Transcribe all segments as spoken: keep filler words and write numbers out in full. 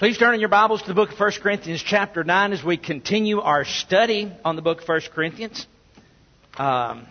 Please turn in your Bibles to the book of First Corinthians chapter nine as we continue our study on the book of First Corinthians. Um,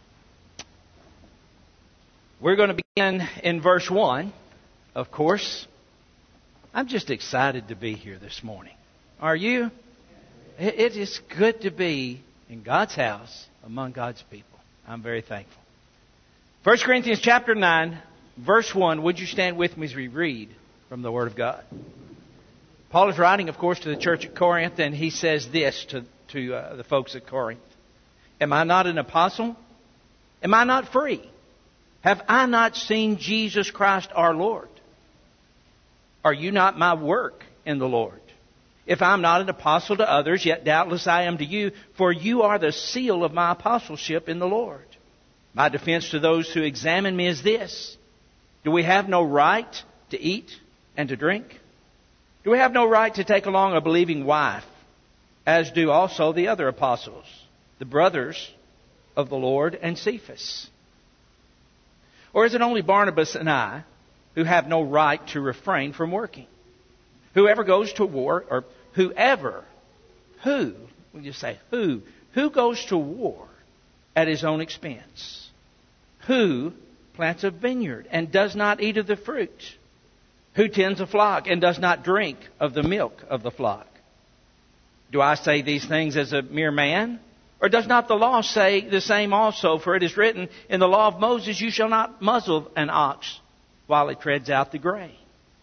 we're going to begin in verse one, of course. I'm just excited to be here this morning. Are you? It is good to be in God's house among God's people. I'm very thankful. First Corinthians chapter nine, verse one. Would you stand with me as we read from the Word of God? Paul is writing, of course, to the church at Corinth, and he says this to, to uh, the folks at Corinth. Am I not an apostle? Am I not free? Have I not seen Jesus Christ our Lord? Are you not my work in the Lord? If I'm not an apostle to others, yet doubtless I am to you, for you are the seal of my apostleship in the Lord. My defense to those who examine me is this: do we have no right to eat and to drink? Do we have no right to take along a believing wife, as do also the other apostles, the brothers of the Lord, and Cephas? Or is it only Barnabas and I who have no right to refrain from working? Whoever goes to war, or whoever, who, we just say who, who goes to war at his own expense? Who plants a vineyard and does not eat of the fruit? Who tends a flock and does not drink of the milk of the flock? Do I say these things as a mere man? Or does not the law say the same also? For it is written in the law of Moses, you shall not muzzle an ox while it treads out the grain.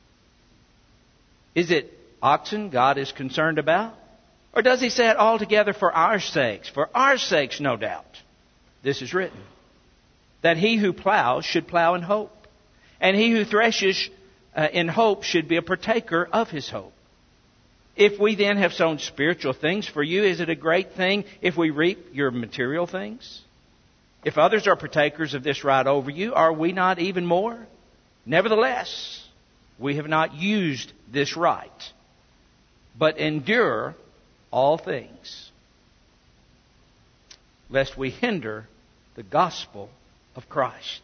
Is it oxen God is concerned about? Or does he say it altogether for our sakes? For our sakes, no doubt. This is written, that he who plows should plow in hope, and he who threshes uh, in hope should be a partaker of his hope. If we then have sown spiritual things for you, is it a great thing if we reap your material things? If others are partakers of this right over you, are we not even more? Nevertheless, we have not used this right, but endure all things, lest we hinder the gospel of Christ.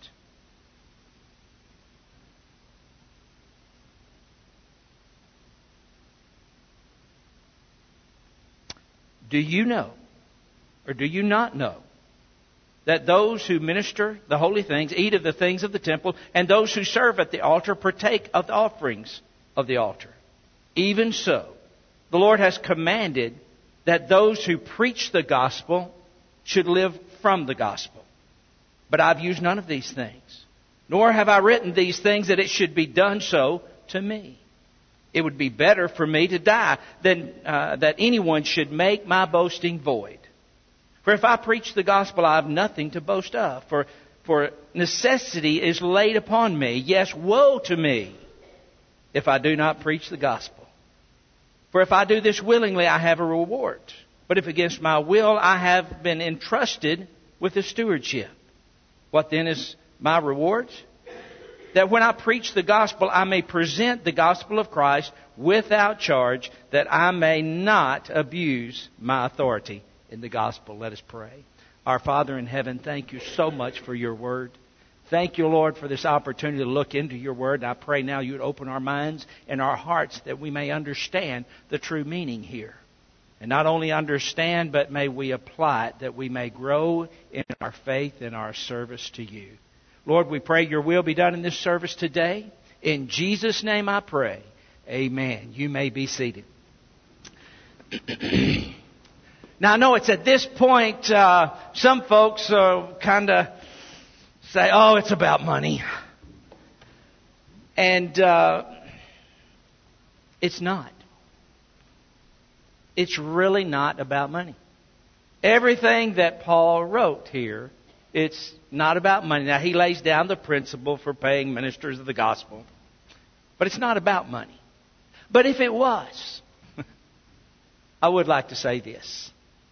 Do you know, or do you not know, that those who minister the holy things eat of the things of the temple, and those who serve at the altar partake of the offerings of the altar? Even so, the Lord has commanded that those who preach the gospel should live from the gospel. But I've used none of these things, nor have I written these things that it should be done so to me. It would be better for me to die than uh, that anyone should make my boasting void. For if I preach the gospel, I have nothing to boast of. For, for necessity is laid upon me. Yes, woe to me if I do not preach the gospel. For if I do this willingly, I have a reward. But if against my will, I have been entrusted with the stewardship. What then is my reward? That when I preach the gospel, I may present the gospel of Christ without charge, that I may not abuse my authority in the gospel. Let us pray. Our Father in heaven, thank you so much for your word. Thank you, Lord, for this opportunity to look into your word. And I pray now you would open our minds and our hearts that we may understand the true meaning here. And not only understand, but may we apply it, that we may grow in our faith and our service to you. Lord, we pray your will be done in this service today. In Jesus' name I pray. Amen. You may be seated. Now, I know it's at this point, uh, some folks uh, kind of say, oh, it's about money. And uh, it's not. It's really not about money. Everything that Paul wrote here, it's not about money. Now, he lays down the principle for paying ministers of the gospel. But it's not about money. But if it was, I would like to say this.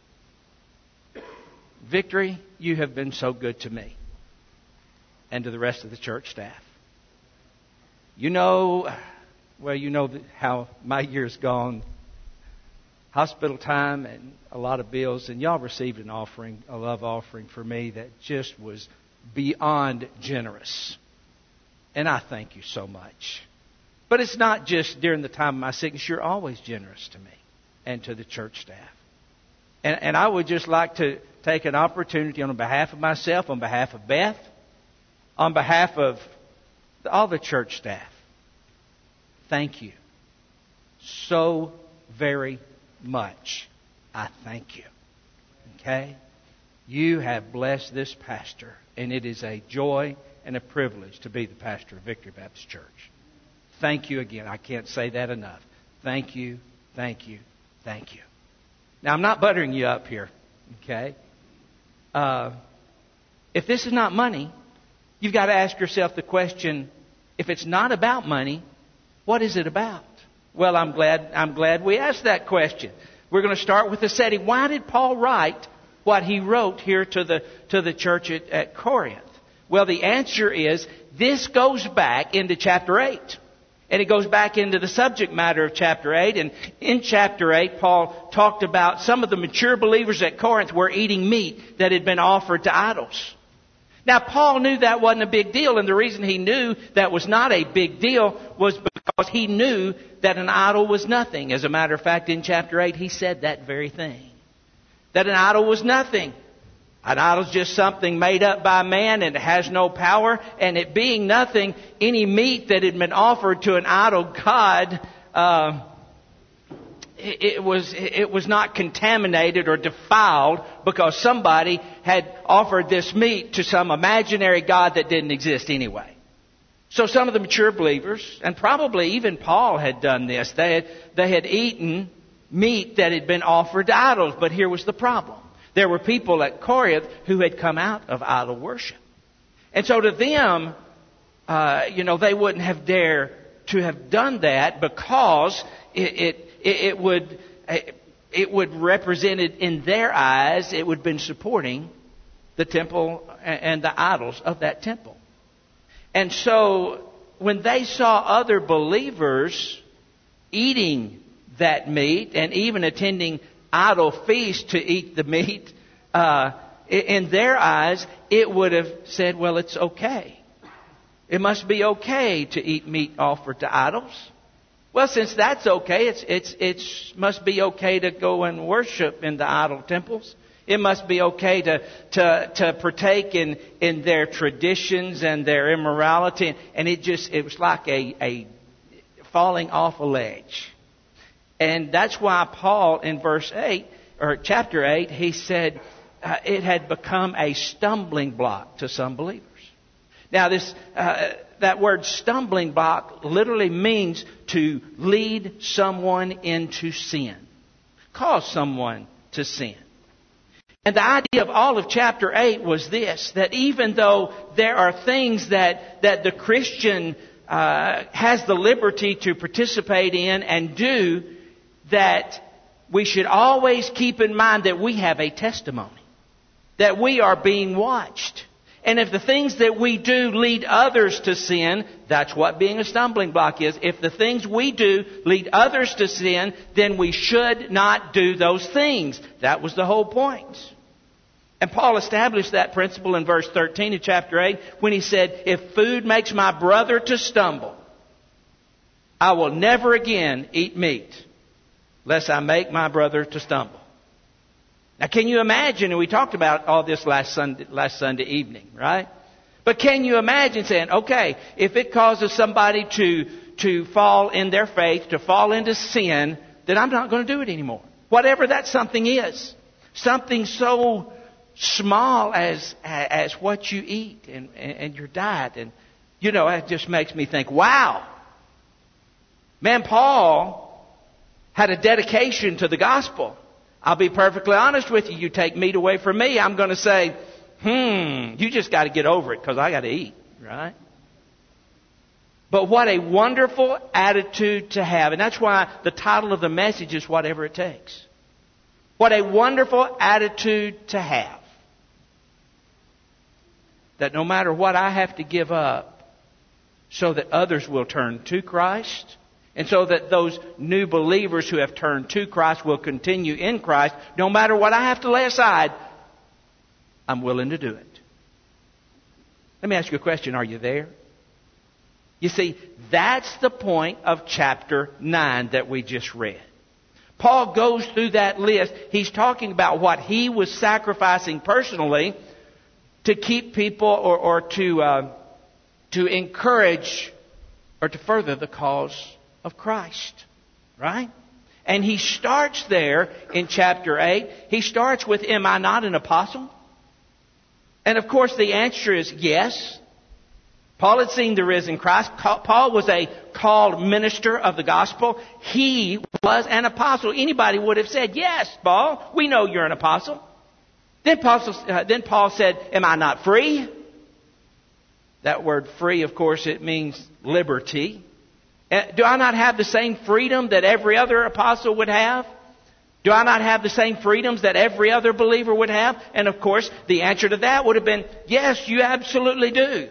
Victory, you have been so good to me and to the rest of the church staff. You know, well, you know how my year's gone. Hospital time and a lot of bills, and y'all received an offering, a love offering for me that just was beyond generous. And I thank you so much. But it's not just during the time of my sickness. You're always generous to me and to the church staff. And, and I would just like to take an opportunity on behalf of myself, on behalf of Beth, on behalf of all the church staff. Thank you so very much. I thank you. Okay? You have blessed this pastor, and it is a joy and a privilege to be the pastor of Victory Baptist Church. Thank you again. I can't say that enough. Thank you, thank you, thank you. Now, I'm not buttering you up here, okay? Uh, if this is not money, you've got to ask yourself the question, if it's not about money, what is it about? Well, I'm glad I'm glad we asked that question. We're going to start with the setting. Why did Paul write what he wrote here to the to the church at, at Corinth? Well, the answer is this goes back into chapter eight. And it goes back into the subject matter of chapter eight. And in chapter eight, Paul talked about some of the mature believers at Corinth were eating meat that had been offered to idols. Now, Paul knew that wasn't a big deal. And the reason he knew that was not a big deal was because he knew that an idol was nothing. As a matter of fact, in chapter eight, he said that very thing. That an idol was nothing. An idol's just something made up by man and it has no power. And it being nothing, any meat that had been offered to an idol god, uh, it, it was it was not contaminated or defiled because somebody had offered this meat to some imaginary god that didn't exist anyway. So some of the mature believers, and probably even Paul had done this, they had, they had eaten meat that had been offered to idols. But here was the problem. There were people at Corinth who had come out of idol worship. And so to them, uh, you know, they wouldn't have dared to have done that because it, it, it would it would represent it in their eyes, it would have been supporting the temple and the idols of that temple. And so when they saw other believers eating that meat and even attending idol feast to eat the meat, uh, in their eyes, it would have said, well, it's okay. It must be okay to eat meat offered to idols. Well, since that's okay, it's it's it's must be okay to go and worship in the idol temples. It must be okay to to to partake in in their traditions and their immorality. And it just it was like a a falling off a ledge. And that's why Paul in verse eight, or chapter eight, he said uh, it had become a stumbling block to some believers. Now this, uh, that word stumbling block literally means to lead someone into sin. Cause someone to sin. And the idea of all of chapter eight was this, that even though there are things that, that the Christian uh, has the liberty to participate in and do, that we should always keep in mind that we have a testimony, that we are being watched. And if the things that we do lead others to sin, that's what being a stumbling block is. If the things we do lead others to sin, then we should not do those things. That was the whole point. And Paul established that principle in verse thirteen of chapter eight when he said, if food makes my brother to stumble, I will never again eat meat, lest I make my brother to stumble. Now, can you imagine, and we talked about all this last Sunday, last Sunday evening, right? But can you imagine saying, okay, if it causes somebody to, to fall in their faith, to fall into sin, then I'm not going to do it anymore. Whatever that something is. Something so small as, as what you eat and, and your diet. And, you know, it just makes me think, wow. Man, Paul had a dedication to the gospel. I'll be perfectly honest with you. You take meat away from me, I'm going to say, hmm, you just got to get over it because I got to eat, right? But what a wonderful attitude to have. And that's why the title of the message is Whatever It Takes. What a wonderful attitude to have. That no matter what I have to give up so that others will turn to Christ, and so that those new believers who have turned to Christ will continue in Christ, no matter what I have to lay aside, I'm willing to do it. Let me ask you a question. Are you there? You see, that's the point of chapter nine that we just read. Paul goes through that list. He's talking about what he was sacrificing personally to keep people or, or to, uh, to encourage or to further the cause of Christ. Right? And he starts there in chapter eight. He starts with, am I not an apostle? And of course the answer is yes. Paul had seen the risen Christ. Paul was a called minister of the gospel. He was an apostle. Anybody would have said, yes, Paul, we know you're an apostle. Then Paul, uh, then Paul said, am I not free? That word free, of course, it means liberty. Uh, do I not have the same freedom that every other apostle would have? Do I not have the same freedoms that every other believer would have? And of course, the answer to that would have been, yes, you absolutely do.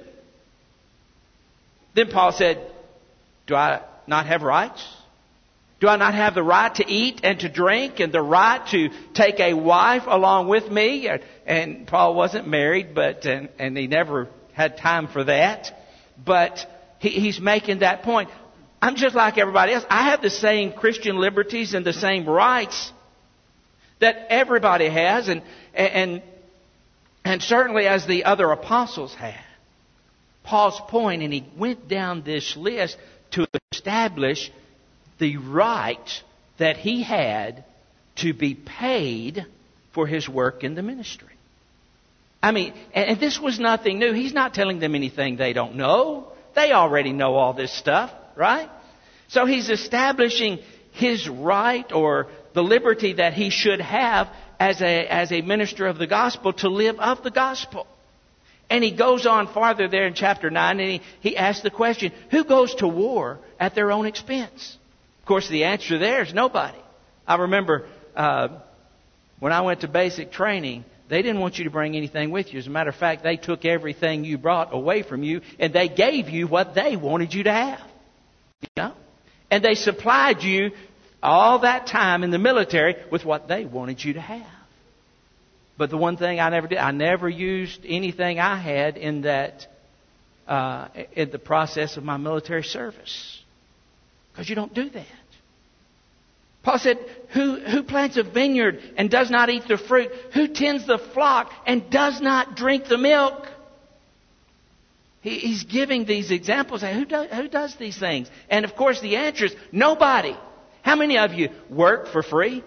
Then Paul said, do I not have rights? Do I not have the right to eat and to drink and the right to take a wife along with me? And Paul wasn't married, but and, and he never had time for that. But he, he's making that point. I'm just like everybody else. I have the same Christian liberties and the same rights that everybody has, and and and certainly as the other apostles had. Paul's point, and he went down this list to establish the right that he had to be paid for his work in the ministry. I mean, and this was nothing new. He's not telling them anything they don't know. They already know all this stuff, right? So he's establishing his right or the liberty that he should have as a, as a minister of the gospel to live of the gospel. And he goes on farther there in chapter nine, and he, he asks the question, who goes to war at their own expense? Of course, the answer there is nobody. I remember uh, when I went to basic training, they didn't want you to bring anything with you. As a matter of fact, they took everything you brought away from you, and they gave you what they wanted you to have. You know? And they supplied you all that time in the military with what they wanted you to have. But the one thing I never did, I never used anything I had in that, uh, in the process of my military service. Because you don't do that. Paul said, who, who plants a vineyard and does not eat the fruit? Who tends the flock and does not drink the milk? He, he's giving these examples. Who, do, who does these things? And of course the answer is nobody. How many of you work for free?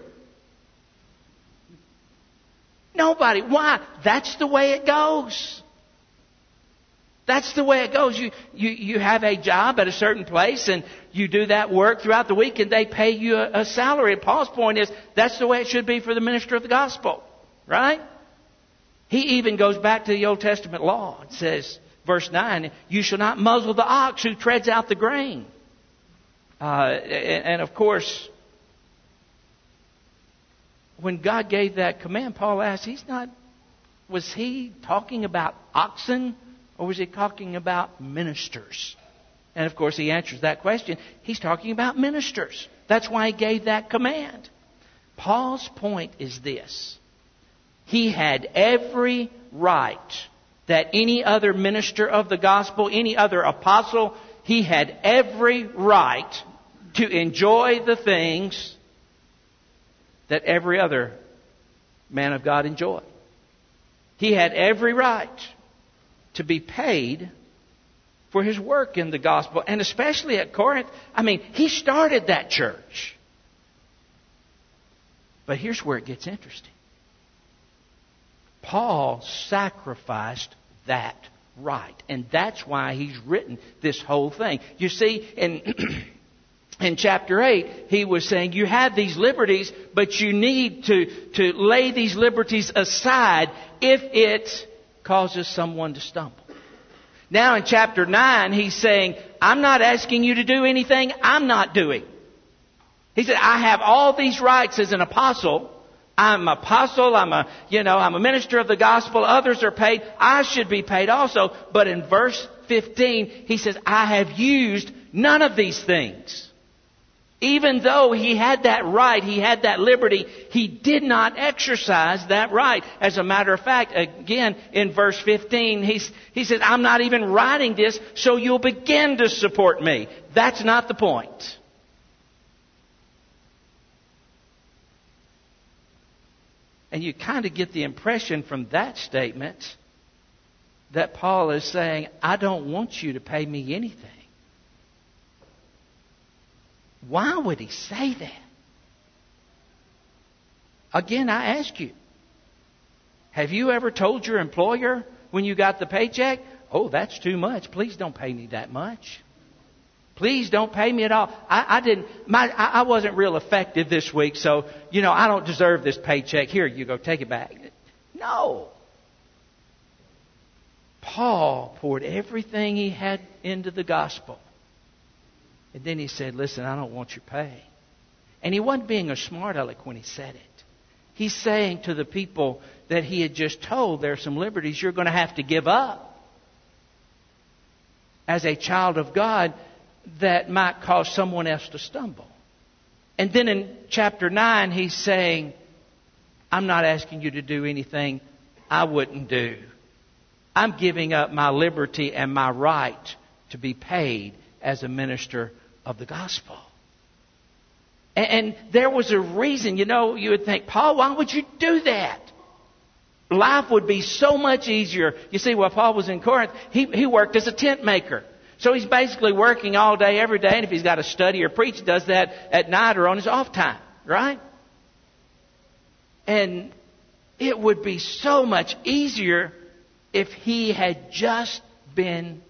Nobody. Why? That's the way it goes. That's the way it goes. You, you, you have a job at a certain place and you do that work throughout the week and they pay you a, a salary. And Paul's point is that's the way it should be for the minister of the gospel. Right? He even goes back to the Old Testament law. It says, verse nine, you shall not muzzle the ox who treads out the grain. Uh, and, and of course, when God gave that command, Paul asked, he's not, was he talking about oxen or was he talking about ministers? And of course he answers that question. He's talking about ministers. That's why he gave that command. Paul's point is this. He had every right that any other minister of the gospel, any other apostle, he had every right to enjoy the things that every other man of God enjoyed. He had every right to be paid for his work in the gospel. And especially at Corinth, I mean, he started that church. But here's where it gets interesting. Paul sacrificed that right. And that's why he's written this whole thing. You see, in... In chapter eight, he was saying, you have these liberties, but you need to, to lay these liberties aside if it causes someone to stumble. Now in chapter nine, he's saying, I'm not asking you to do anything I'm not doing. He said, I have all these rights as an apostle. I'm an apostle, I'm a, you know, I'm a minister of the gospel, others are paid, I should be paid also. But in verse fifteen, he says, I have used none of these things. Even though he had that right, he had that liberty, He did not exercise that right. As a matter of fact, again, in verse fifteen, he's, he says, I'm not even writing this so you'll begin to support me. That's not the point. And you kind of get the impression from that statement that Paul is saying, I don't want you to pay me anything. Why would he say that? Again, I ask you, have you ever told your employer when you got the paycheck, oh, that's too much. Please don't pay me that much. Please don't pay me at all. I, I didn't. My, I, I wasn't real effective this week, so you know I don't deserve this paycheck. Here you go, take it back. No. Paul poured everything he had into the gospel. And then he said, listen, I don't want your pay. And he wasn't being a smart aleck when he said it. He's saying to the people that he had just told, there are some liberties you're going to have to give up as a child of God that might cause someone else to stumble. And then in chapter nine, he's saying, I'm not asking you to do anything I wouldn't do. I'm giving up my liberty and my right to be paid as a minister of the gospel. And, and there was a reason, you know, you would think, Paul, why would you do that? Life would be so much easier. You see, while Paul was in Corinth, he, he worked as a tent maker. So he's basically working all day, every day. And if he's got to study or preach, he does that at night or on his off time. Right? And it would be so much easier if he had just been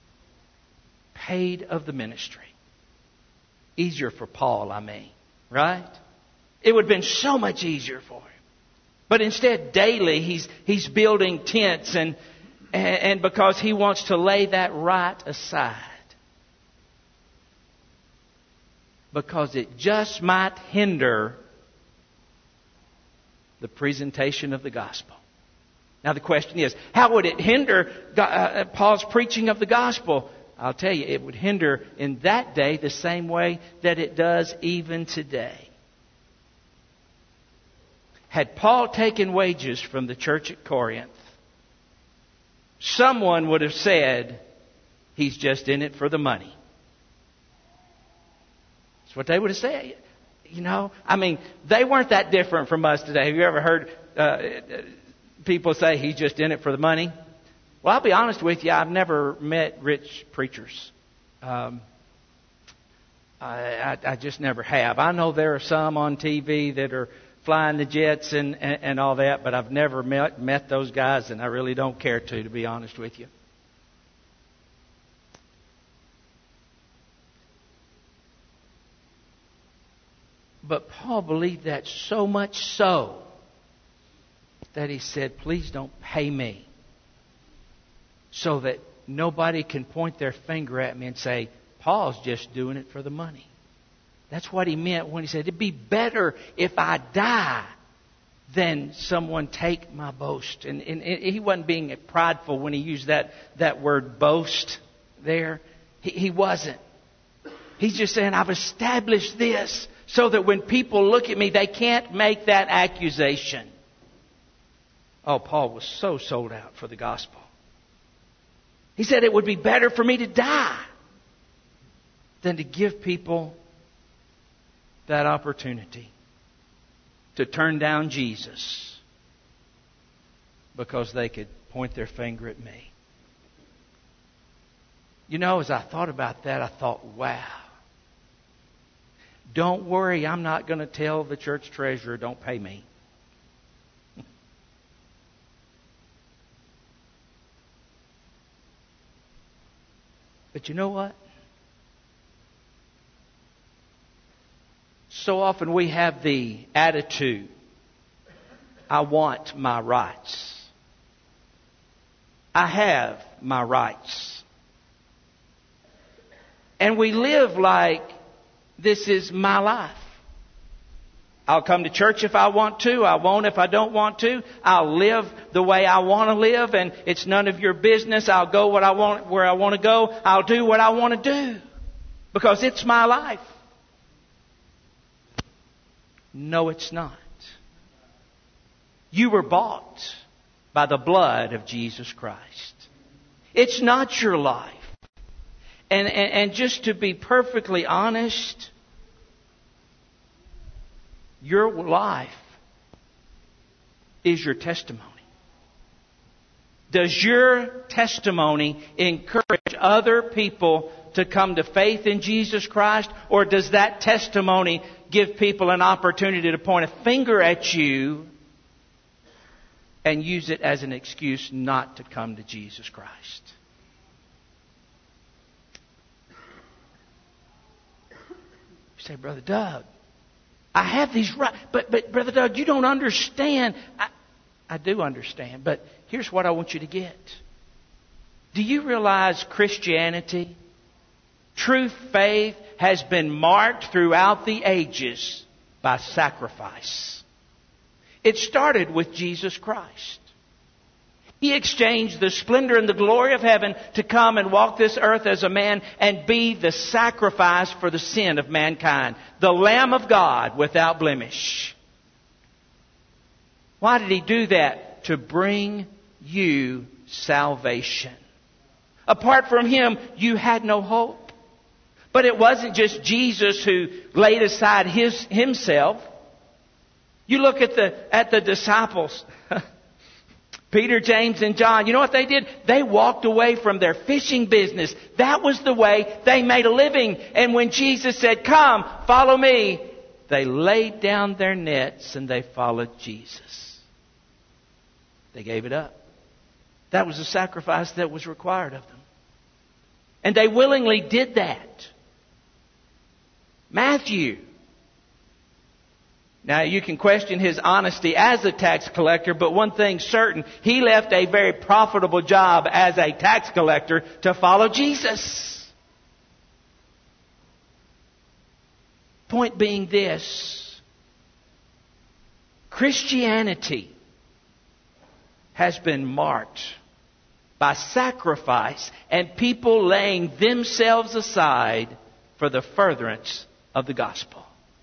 paid of the ministry. Easier for Paul, I mean. Right? It would have been so much easier for him. But instead, daily, he's he's building tents and, and and because he wants to lay that right aside. Because it just might hinder the presentation of the gospel. Now the question is, how would it hinder uh, Paul's preaching of the gospel? I'll tell you, it would hinder in that day the same way that it does even today. Had Paul taken wages from the church at Corinth, someone would have said, he's just in it for the money. That's what they would have said. You know, I mean, they weren't that different from us today. Have you ever heard uh, people say he's just in it for the money? Well, I'll be honest with you, I've never met rich preachers. Um, I, I, I just never have. I know there are some on T V that are flying the jets and, and, and all that, but I've never met, met those guys, and I really don't care to, to be honest with you. But Paul believed that so much so that he said, please don't pay me, so that nobody can point their finger at me and say, Paul's just doing it for the money. That's what he meant when he said, it'd be better if I die than someone take my boast. And, and, and he wasn't being prideful when he used that, that word boast there. He, he wasn't. He's just saying, I've established this so that when people look at me, they can't make that accusation. Oh, Paul was so sold out for the gospel. He said it would be better for me to die than to give people that opportunity to turn down Jesus because they could point their finger at me. You know, as I thought about that, I thought, wow. Don't worry, I'm not going to tell the church treasurer, don't pay me. But you know what? So often we have the attitude, I want my rights. I have my rights. And we live like this is my life. I'll come to church if I want to. I won't if I don't want to. I'll live the way I want to live, and it's none of your business. I'll go what I want, where I want to go. I'll do what I want to do because it's my life. No, it's not. You were bought by the blood of Jesus Christ. It's not your life. And, and, and just to be perfectly honest, your life is your testimony. Does your testimony encourage other people to come to faith in Jesus Christ? Or does that testimony give people an opportunity to point a finger at you and use it as an excuse not to come to Jesus Christ? You say, Brother Doug, I have these rights. But, but Brother Doug, you don't understand. I, I do understand. But here's what I want you to get. Do you realize Christianity, true faith, has been marked throughout the ages by sacrifice? It started with Jesus Christ. He exchanged the splendor and the glory of heaven to come and walk this earth as a man and be the sacrifice for the sin of mankind. The Lamb of God without blemish. Why did He do that? To bring you salvation. Apart from Him, you had no hope. But it wasn't just Jesus who laid aside his Himself. You look at the at the disciples. Peter, James, and John, you know what they did? They walked away from their fishing business. That was the way they made a living. And when Jesus said, "Come, follow me," they laid down their nets and they followed Jesus. They gave it up. That was the sacrifice that was required of them. And they willingly did that. Matthew. Now, you can question his honesty as a tax collector, but one thing's certain. He left a very profitable job as a tax collector to follow Jesus. Point being this. Christianity has been marked by sacrifice and people laying themselves aside for the furtherance of the gospel.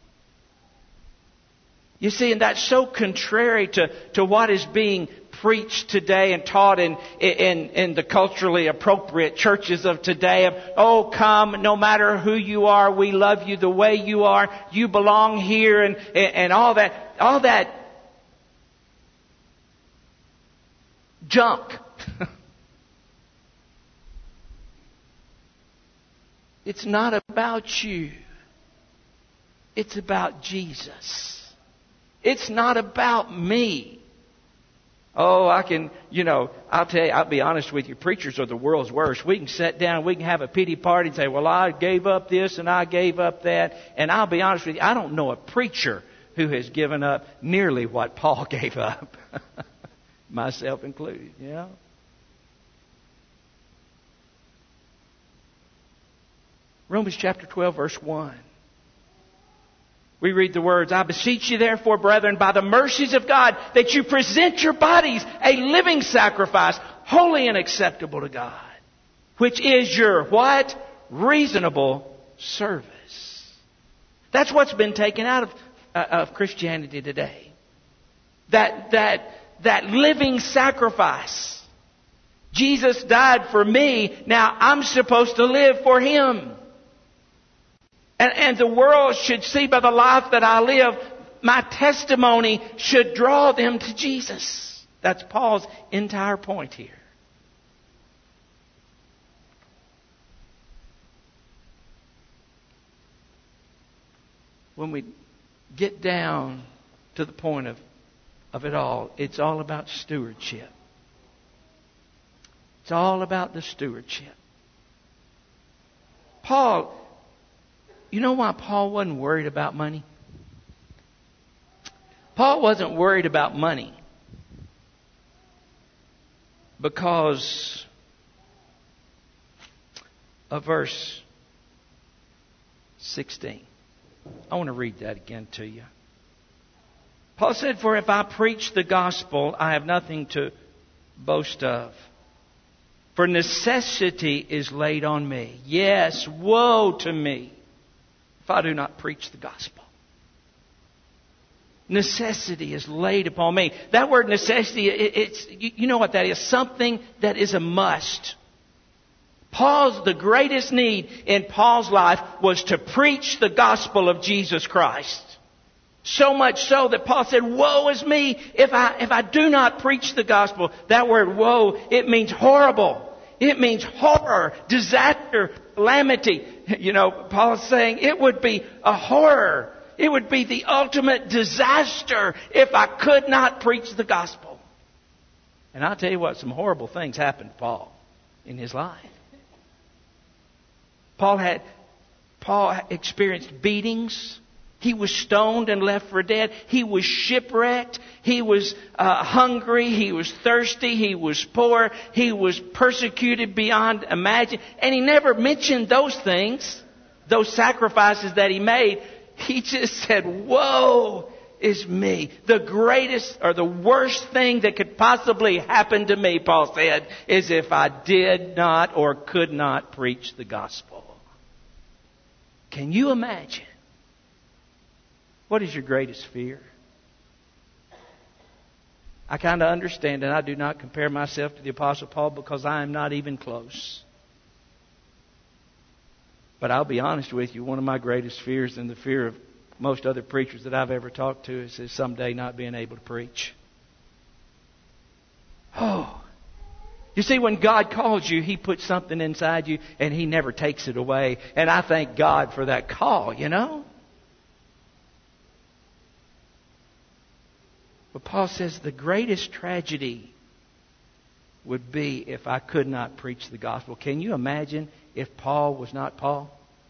You see, and that's so contrary to, to what is being preached today and taught in, in, in the culturally appropriate churches of today. Of, oh, come, no matter who you are, we love you the way you are. You belong here and, and, and all that, all that junk. It's not about you. It's about Jesus. It's not about me. Oh, I can, you know, I'll tell you, I'll be honest with you, preachers are the world's worst. We can sit down, we can have a pity party and say, well, I gave up this and I gave up that. And I'll be honest with you, I don't know a preacher who has given up nearly what Paul gave up. Myself included, you know. Romans chapter twelve, verse one. We read the words, I beseech you therefore, brethren, by the mercies of God, that you present your bodies a living sacrifice, holy and acceptable to God, which is your what? Reasonable service. That's what's been taken out of, uh, of Christianity today. That, that, that living sacrifice. Jesus died for me. Now I'm supposed to live for Him. And, and the world should see by the life that I live, my testimony should draw them to Jesus. That's Paul's entire point here. When we get down to the point of, of it all, it's all about stewardship. It's all about the stewardship. Paul... You know why Paul wasn't worried about money? Paul wasn't worried about money because of verse sixteen. I want to read that again to you. Paul said, for if I preach the gospel, I have nothing to boast of. For necessity is laid on me. Yes, woe to me if I do not preach the gospel. necessity is laid upon me. That word necessity, it, it's you know what that is? Something that is a must. Paul's, the greatest need in Paul's life was to preach the gospel of Jesus Christ. So much so that Paul said, woe is me if I, if I do not preach the gospel. That word woe, it means horrible. It means horror, disaster, calamity. You know, Paul is saying it would be a horror. It would be the ultimate disaster if I could not preach the gospel. And I'll tell you what, some horrible things happened to Paul in his life. Paul had, Paul experienced beatings. He was stoned and left for dead. He was shipwrecked. He was uh, hungry. He was thirsty. He was poor. He was persecuted beyond imagine. And he never mentioned those things, those sacrifices that he made. He just said, woe is me. The greatest or the worst thing that could possibly happen to me, Paul said, is if I did not or could not preach the gospel. Can you imagine? What is your greatest fear? I kind of understand, and I do not compare myself to the Apostle Paul because I am not even close. But I'll be honest with you, one of my greatest fears, and the fear of most other preachers that I've ever talked to, is, is someday not being able to preach. Oh. You see, when God calls you, He puts something inside you, and He never takes it away. And I thank God for that call, you know. But Paul says the greatest tragedy would be if I could not preach the gospel. Can you imagine if Paul was not Paul?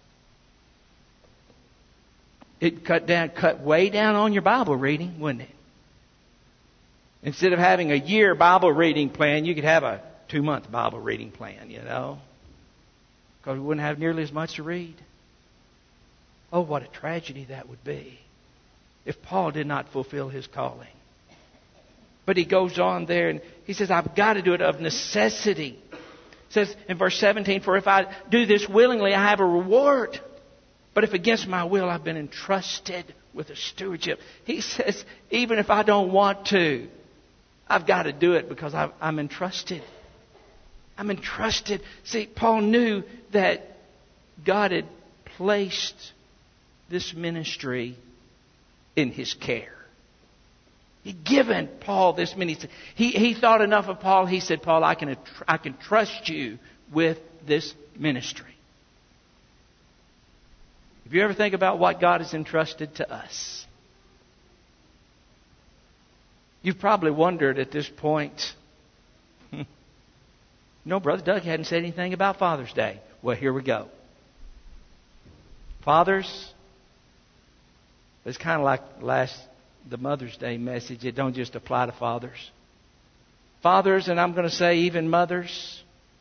It cut down, cut way down on your Bible reading, wouldn't it? Instead of having a year Bible reading plan, you could have a two-month Bible reading plan, you know. Because we wouldn't have nearly as much to read. Oh, what a tragedy that would be if Paul did not fulfill his calling. But he goes on there and he says, I've got to do it of necessity. It says in verse seventeen, for if I do this willingly, I have a reward. But if against my will, I've been entrusted with a stewardship. He says, even if I don't want to, I've got to do it because I'm entrusted. I'm entrusted. See, Paul knew that God had placed this ministry in his care. He'd given Paul this ministry. He, he thought enough of Paul. He said, Paul, I can, I can trust you with this ministry. If you ever think about what God has entrusted to us, you've probably wondered at this point, no, Brother Doug hadn't said anything about Father's Day. Well, here we go. Fathers, it's kind of like last the Mother's Day message. It don't just apply to fathers. Fathers, and I'm going to say even mothers,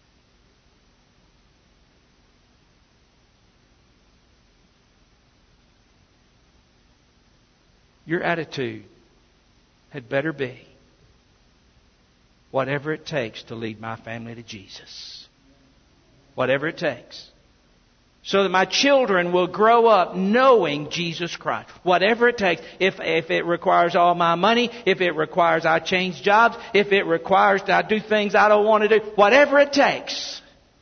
your attitude had better be, whatever it takes to lead my family to Jesus. Whatever it takes. So that my children will grow up knowing Jesus Christ. Whatever it takes. If, if it requires all my money, if it requires I change jobs, if it requires that I do things I don't want to do, whatever it takes,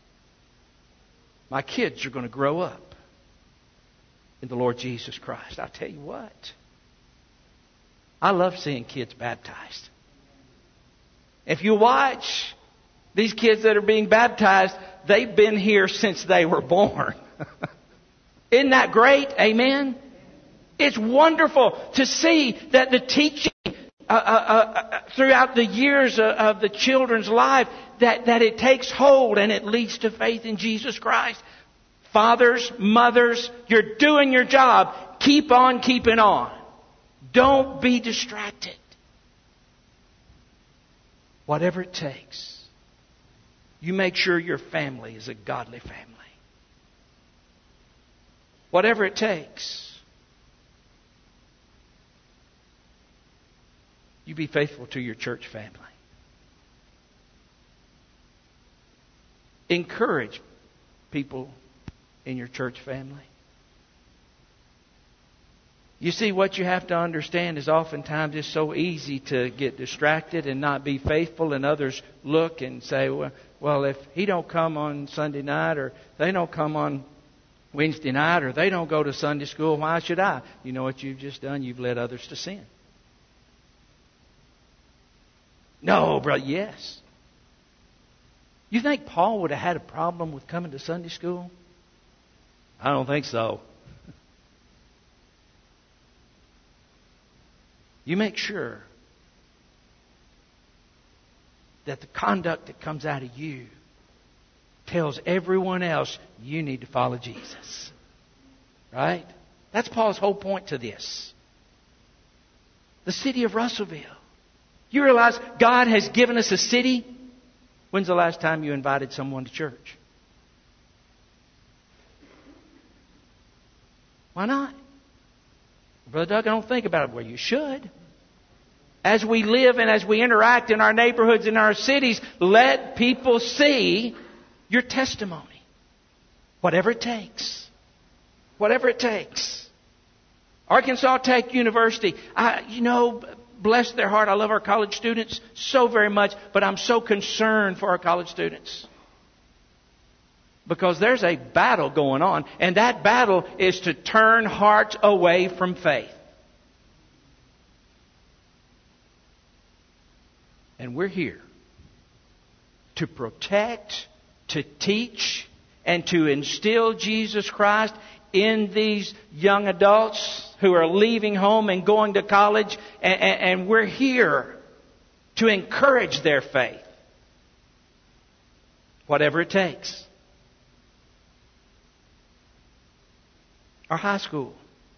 my kids are going to grow up in the Lord Jesus Christ. I'll tell you what. I love seeing kids baptized. If you watch these kids that are being baptized, they've been here since they were born. Isn't that great? Amen? It's wonderful to see that the teaching uh, uh, uh, throughout the years of, of the children's life, that, that it takes hold and it leads to faith in Jesus Christ. Fathers, mothers, you're doing your job. Keep on keeping on. Don't be distracted. Whatever it takes. You make sure your family is a godly family. Whatever it takes. You be faithful to your church family. Encourage people in your church family. You see, what you have to understand is oftentimes it's so easy to get distracted and not be faithful, and others look and say, well, well, if he don't come on Sunday night, or they don't come on Wednesday night, or they don't go to Sunday school, why should I? You know what you've just done? You've led others to sin. No, brother, yes. You think Paul would have had a problem with coming to Sunday school? I don't think so. You make sure that the conduct that comes out of you tells everyone else you need to follow Jesus. Right? That's Paul's whole point to this. The city of Russellville. You realize God has given us a city? When's the last time you invited someone to church? Why not? Brother Doug, I don't think about it. Well, you should. As we live and as we interact in our neighborhoods, in our cities, let people see your testimony. Whatever it takes. Whatever it takes. Arkansas Tech University. I, you know, bless their heart. I love our college students so very much, but I'm so concerned for our college students. Because there's a battle going on, and that battle is to turn hearts away from faith. And we're here to protect, to teach, and to instill Jesus Christ in these young adults who are leaving home and going to college. And, and, and we're here to encourage their faith. Whatever it takes. Our high school.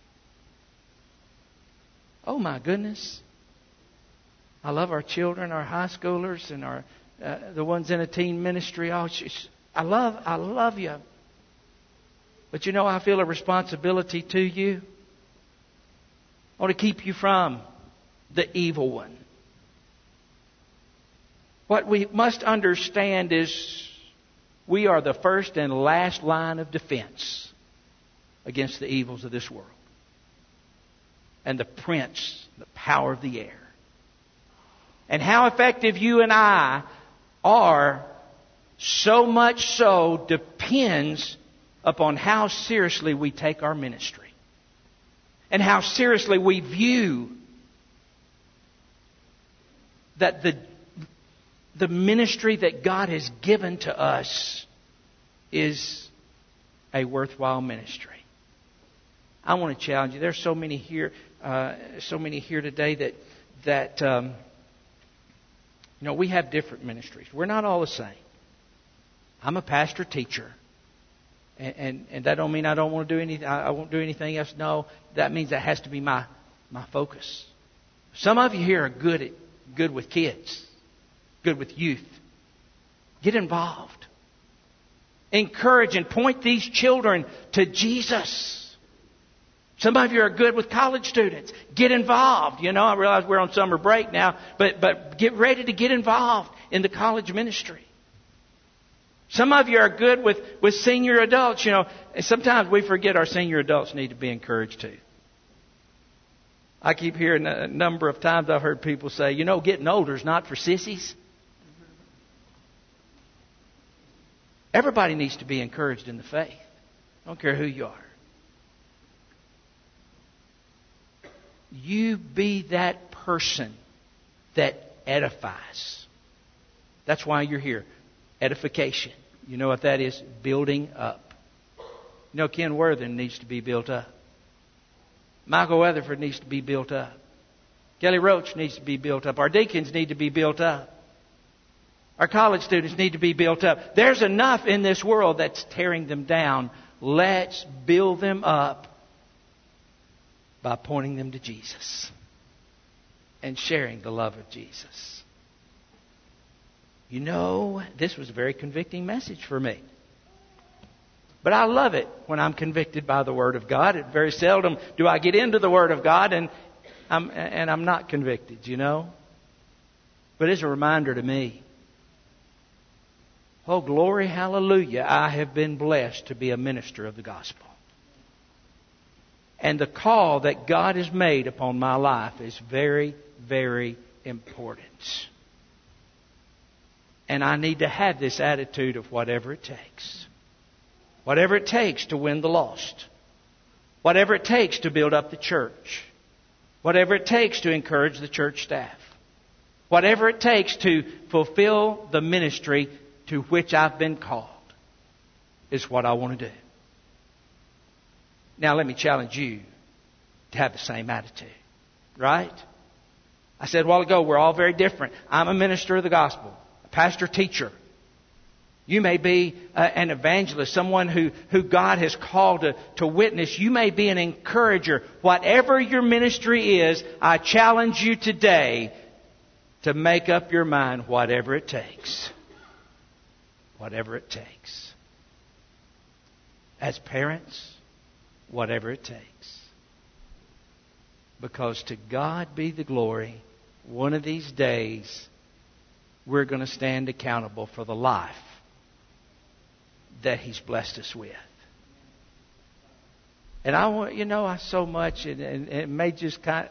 Oh my goodness. I love our children, our high schoolers, and our uh, the ones in a teen ministry. Oh, I love, I love you. But you know, I feel a responsibility to you. I want to keep you from the evil one. What we must understand is we are the first and last line of defense against the evils of this world. And the prince, the power of the air. And how effective you and I are, so much so depends upon how seriously we take our ministry. And how seriously we view that the, the ministry that God has given to us is a worthwhile ministry. I want to challenge you. There's so many here, uh, so many here today that that um, you know, we have different ministries. We're not all the same. I'm a pastor teacher, and and, and that don't mean I don't want to do anything. I, I won't do anything else. No, that means that has to be my my focus. Some of you here are good at good with kids, good with youth. Get involved. Encourage and point these children to Jesus. Some of you are good with college students. Get involved. You know, I realize we're on summer break now, but but get ready to get involved in the college ministry. Some of you are good with, with senior adults. You know, and sometimes we forget our senior adults need to be encouraged too. I keep hearing a number of times I've heard people say, you know, getting older is not for sissies. Everybody needs to be encouraged in the faith. I don't care who you are. You be that person that edifies. That's why you're here. Edification. You know what that is? Building up. You know, Ken Worthen needs to be built up. Michael Weatherford needs to be built up. Kelly Roach needs to be built up. Our deacons need to be built up. Our college students need to be built up. There's enough in this world that's tearing them down. Let's build them up by pointing them to Jesus and sharing the love of Jesus. You know, this was a very convicting message for me. But I love it when I'm convicted by the Word of God. It very seldom do I get into the Word of God and I'm, and I'm not convicted, you know. But it's a reminder to me. Oh, glory, hallelujah. I have been blessed to be a minister of the gospel. And the call that God has made upon my life is very, very important. And I need to have this attitude of whatever it takes. Whatever it takes to win the lost. Whatever it takes to build up the church. Whatever it takes to encourage the church staff. Whatever it takes to fulfill the ministry to which I've been called is what I want to do. Now let me challenge you to have the same attitude. Right? I said a while ago, we're all very different. I'm a minister of the gospel, a pastor teacher. You may be uh, an evangelist, someone who, who God has called to, to witness. You may be an encourager. Whatever your ministry is, I challenge you today to make up your mind whatever it takes. Whatever it takes. As parents, whatever it takes. Because to God be the glory, one of these days we're going to stand accountable for the life that He's blessed us with. And I want, you know, I so much, and, and it may just kind of,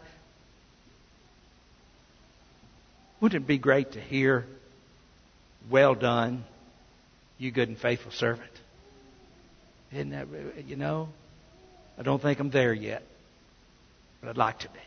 wouldn't it be great to hear, well done, you good and faithful servant? Isn't that, you know, I don't think I'm there yet, but I'd like to be.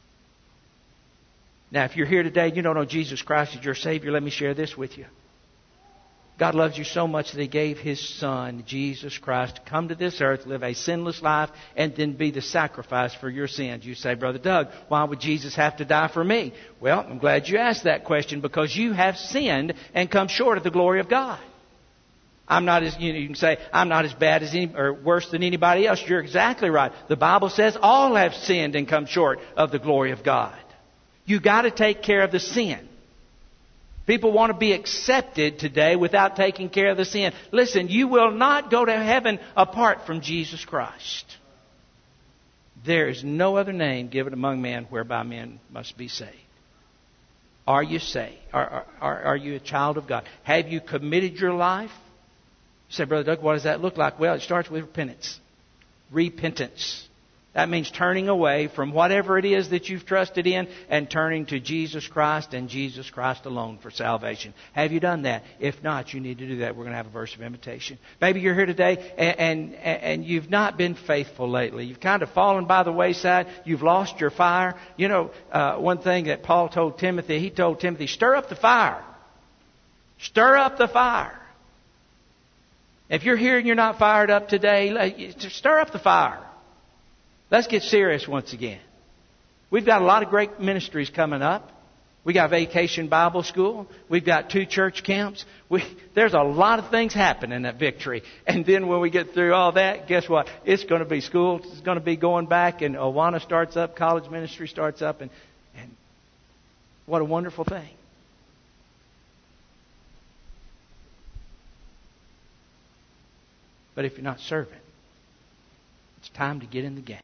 Now, if you're here today and you don't know Jesus Christ as your Savior, let me share this with you. God loves you so much that He gave His Son, Jesus Christ, to come to this earth, live a sinless life, and then be the sacrifice for your sins. You say, Brother Doug, why would Jesus have to die for me? Well, I'm glad you asked that question, because you have sinned and come short of the glory of God. I'm not as, you know, you can say, I'm not as bad as any, or worse than anybody else. You're exactly right. The Bible says all have sinned and come short of the glory of God. You got to take care of the sin. People want to be accepted today without taking care of the sin. Listen, you will not go to heaven apart from Jesus Christ. There is no other name given among men whereby men must be saved. Are you saved? Are, are, are you a child of God? Have you committed your life? You say, Brother Doug, what does that look like? Well, it starts with repentance. Repentance. That means turning away from whatever it is that you've trusted in and turning to Jesus Christ and Jesus Christ alone for salvation. Have you done that? If not, you need to do that. We're going to have a verse of invitation. Maybe you're here today and, and, and you've not been faithful lately. You've kind of fallen by the wayside. You've lost your fire. You know, uh, one thing that Paul told Timothy, he told Timothy, stir up the fire. Stir up the fire. If you're here and you're not fired up today, stir up the fire. Let's get serious once again. We've got a lot of great ministries coming up. We got Vacation Bible School. We've got two church camps. We, there's a lot of things happening at Victory. And then when we get through all that, guess what? It's going to be school. It's going to be going back, and Awana starts up. College ministry starts up. And, and what a wonderful thing. But if you're not serving, it's time to get in the game.